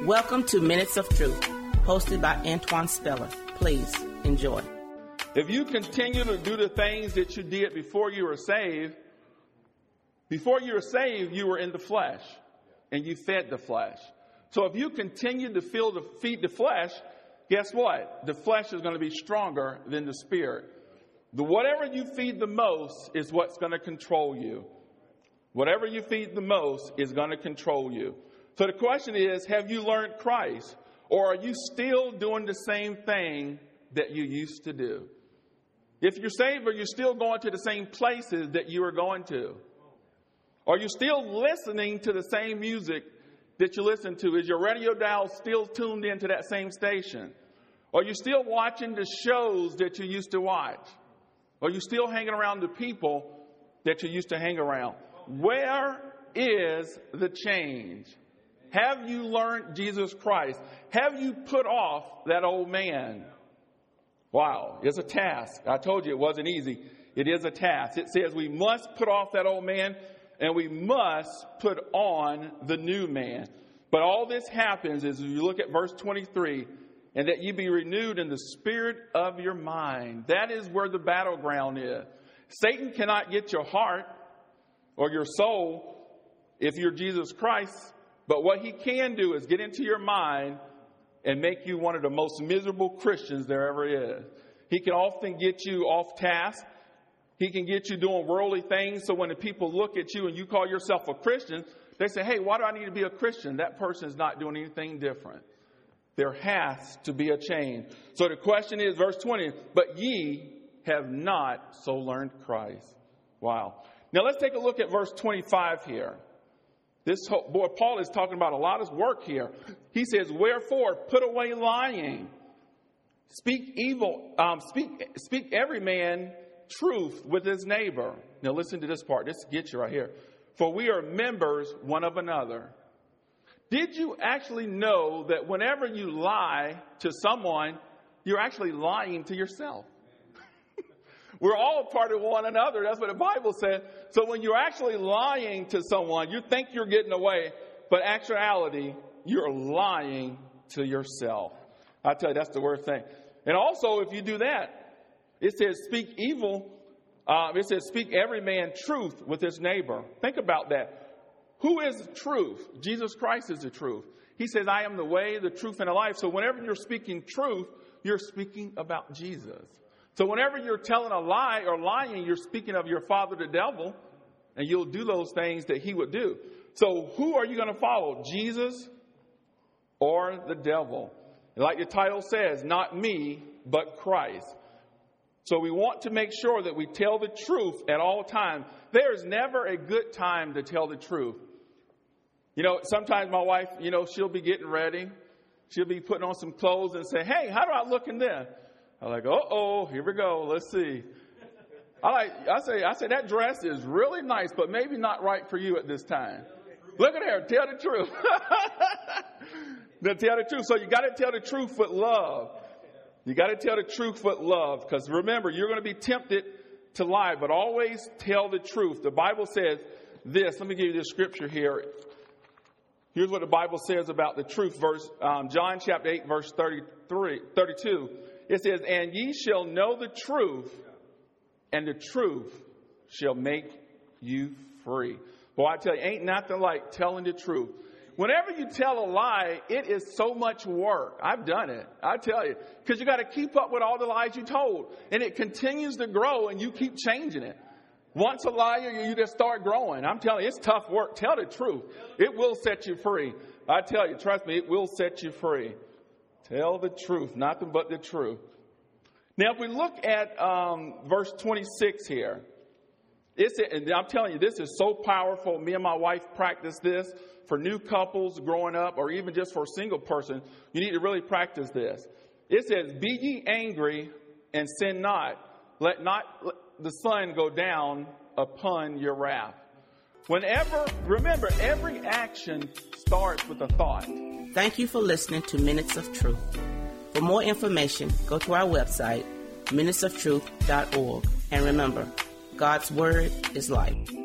Welcome to Minutes of Truth, hosted by Antoine Speller. Please enjoy. If you continue to do the things that you did before you were saved, you were in the flesh and you fed the flesh. So if you continue to feed the flesh, guess what? The flesh is going to be stronger than the spirit. Whatever you feed the most is what's going to control you. Whatever you feed the most is going to control you. So the question is, have you learned Christ? Or are you still doing the same thing that you used to do? If you're saved, are you still going to the same places that you were going to? Are you still listening to the same music that you listen to? Is your radio dial still tuned into that same station? Are you still watching the shows that you used to watch? Are you still hanging around the people that you used to hang around? Where is the change? Have you learned Jesus Christ? Have you put off that old man? Wow, it's a task. I told you it wasn't easy. It is a task. It says we must put off that old man and we must put on the new man. But all this happens as you look at verse 23, and that you be renewed in the spirit of your mind. That is where the battleground is. Satan cannot get your heart or your soul if you're Jesus Christ. But what he can do is get into your mind and make you one of the most miserable Christians there ever is. He can often get you off task. He can get you doing worldly things. So when the people look at you and you call yourself a Christian, they say, hey, why do I need to be a Christian? That person is not doing anything different. There has to be a change. So the question is, verse 20, but ye have not so learned Christ. Wow. Now let's take a look at verse 25 here. Paul is talking about a lot of work here. He says, wherefore, put away lying. Speak every man truth with his neighbor. Now listen to this part. This gets you right here. For we are members one of another. Did you actually know that whenever you lie to someone, you're actually lying to yourself? We're all part of one another. That's what the Bible says. So when you're actually lying to someone, you think you're getting away, but actuality, you're lying to yourself. I tell you, that's the worst thing. And also, if you do that, it says speak every man truth with his neighbor. Think about that. Who is truth? Jesus Christ is the truth. He says, I am the way, the truth, and the life. So whenever you're speaking truth, you're speaking about Jesus. So whenever you're telling a lie or lying, you're speaking of your father, the devil, and you'll do those things that he would do. So who are you going to follow, Jesus or the devil? Like the title says, not me, but Christ. So we want to make sure that we tell the truth at all times. There's never a good time to tell the truth. You know, sometimes my wife, she'll be getting ready. She'll be putting on some clothes and say, hey, how do I look in this? I'm like, uh-oh, here we go. Let's see. I say that dress is really nice, but maybe not right for you at this time. Look at her. Tell the truth. Tell the truth. So you got to tell the truth with love. You got to tell the truth with love. Because remember, you're going to be tempted to lie, but always tell the truth. The Bible says this. Let me give you this scripture here. Here's what the Bible says about the truth. John chapter 8, verse 32. It says, and ye shall know the truth, and the truth shall make you free. Boy, I tell you, ain't nothing like telling the truth. Whenever you tell a lie, it is so much work. I've done it. I tell you. Because you got to keep up with all the lies you told. And it continues to grow, and you keep changing it. Once a liar, you just start growing. I'm telling you, it's tough work. Tell the truth. It will set you free. I tell you, trust me, it will set you free. Tell the truth, nothing but the truth. Now, if we look at verse 26 here, and I'm telling you, this is so powerful. Me and my wife practice this for new couples growing up, or even just for a single person. You need to really practice this. It says, be ye angry and sin not. Let not the sun go down upon your wrath. Remember, every action starts with a thought. Thank you for listening to Minutes of Truth. For more information, go to our website, minutesoftruth.org. And remember, God's Word is life.